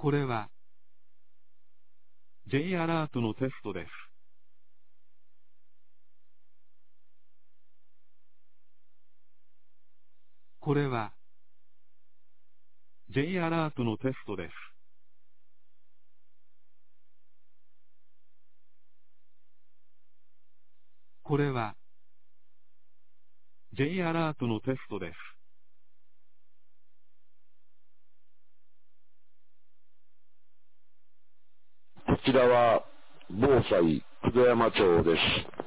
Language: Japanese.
これは J アラートのテストです。これは J アラートのテストです。これは J アラートのテストです。 こちらは、防災、久土山町です。